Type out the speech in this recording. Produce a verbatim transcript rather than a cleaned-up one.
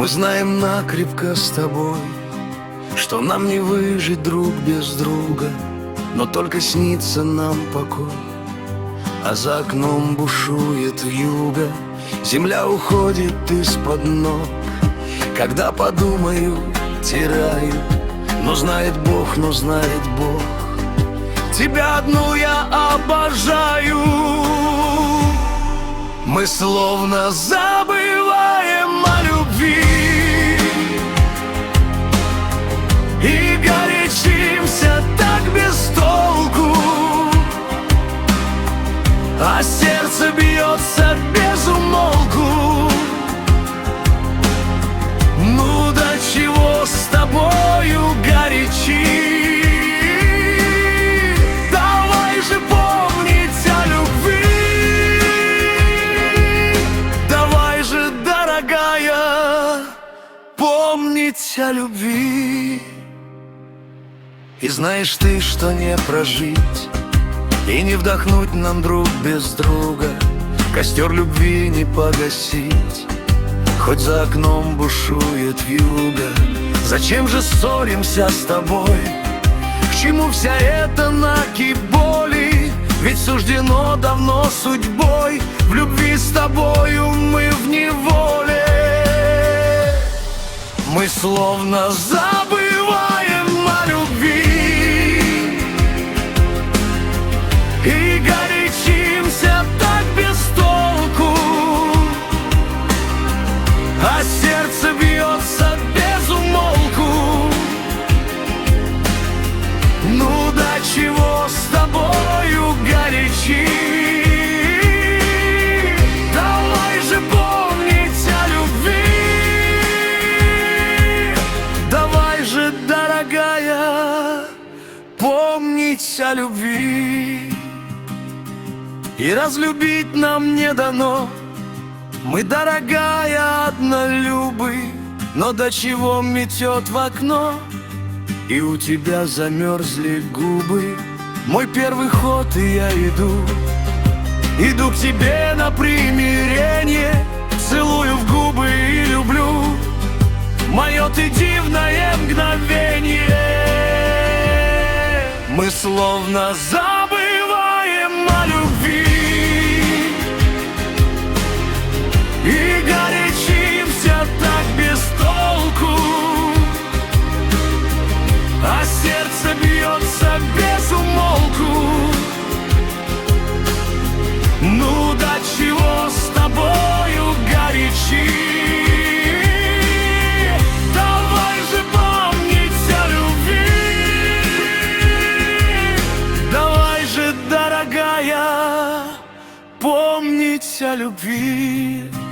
Мы знаем накрепко с тобой, что нам не выжить друг без друга, но только снится нам покой. А за окном бушует вьюга, земля уходит из-под ног. Когда подумаю, теряю, но знает Бог, но знает Бог, тебя одну я обожаю. Мы словно забываем о любви и горячимся так без толку, а сердце бьется без умолку. Ну до чего с тобою горячи? Давай же помнить о любви, давай же, дорогая, помнить о любви. И знаешь ты, что не прожить и не вдохнуть нам друг без друга, костер любви не погасить, хоть за окном бушует вьюга. Зачем же ссоримся с тобой? К чему вся эта накипь боли? Ведь суждено давно судьбой, в любви с тобою мы в неволе. Мы словно забываем о любви и горячимся так без толку, а сердце бьется без умолку. Ну до чего с тобою горячи? Давай же помнить о любви, давай же, дорогая, помнить о любви. И разлюбить нам не дано, мы, дорогая, однолюбы, но до чего метет в окно, и у тебя замерзли губы. Мой первый ход, и я иду, иду к тебе на примирение, целую в губы и люблю мое ты дивное мгновение. Мы словно забываем о любви и горячимся так без толку, а сердце бьется без умолку. Ну до чего с тобою горячи? Давай же помнить о любви, давай же, дорогая, помнить о любви.